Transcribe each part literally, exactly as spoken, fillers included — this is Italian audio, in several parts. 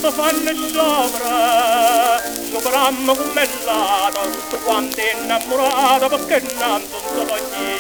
quando fanno sopra, soprammo come lato, tutti quanti innamorati perché non sono sogni.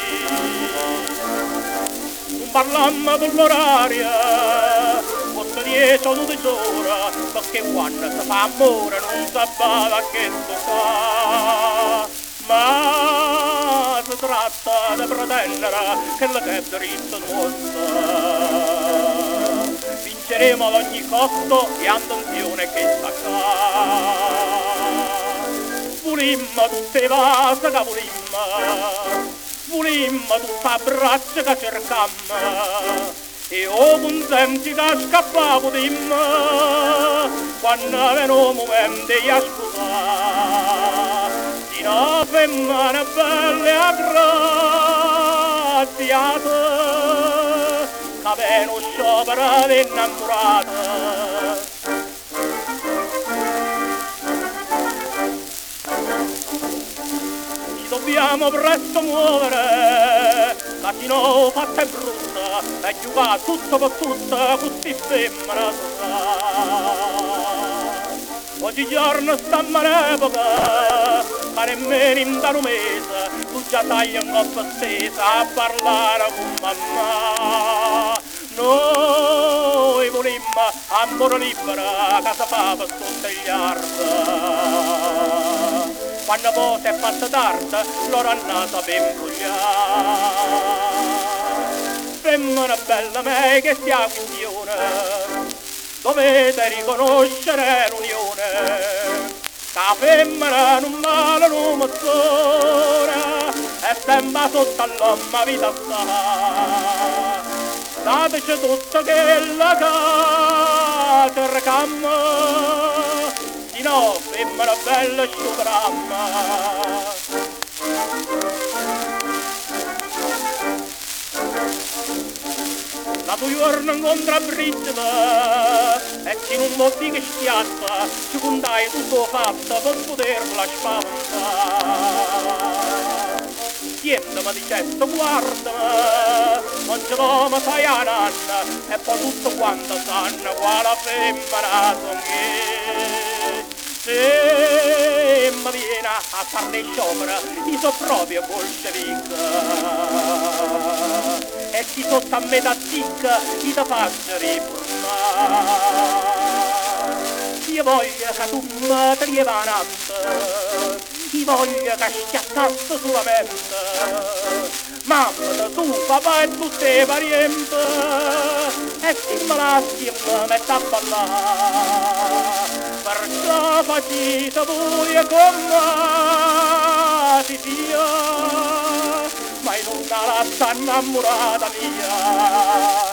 Non parlammo per l'orario, forse dieci o dodici ore, perché quando si fa amore non sapeva che si fa. Ma si tratta di pretendere che la che è dritto nostra. Vinceremo ad ogni costo e attenzione che sta qua. Volimmo tutte le vase che volimmo, volimmo tutta la braccia che cercammo, e o consenti che scappavo dimmo, quando veno un momento di scusare, di una femmina bella e aggraziata, che veno sciopera di innamorata. Ci dobbiamo presto muovere, che se no fatta è brutta, e giocare tutto per tutta, così femmina oggigiorno stiamo in epoca, ma nemmeno in da un mese, tu già stai in coppa stesa a parlare con mamma. Noi volimmo amore libero, che si fa per tutti gli arti. Quando poi si è fatta tardi, loro hanno saputo imbrugliare. Femmina bella me che stia questione, dovete riconoscere l'unione, che la femmina non vale un mezz'ora, è sempre sotto all'uomo vita sta. Dateci tutto che la casa recamma, di no femmina bella sciupramma. La tua giorno incontra Brigida e ci non vuol dire che schiatta, ci contai tutto fatto per poterla spaventare. Tienda mi dicetto guarda, non ce l'ho ma sai a nanna, e poi tutto quanto sanno quale femmina sono io. Se mi viene a farne sciopera, io so proprio bolscevica. E chi sotto a metà zicca, chi ti faccio riformare. Io voglio che tu mi trieva un'ante, io voglio che schiattassi sulla mente, mamma, tu, papà e tutte le parenti, e se me la mi metto a ballare, perciò facite voi con me, si sia, ma non la sta innamorata mia.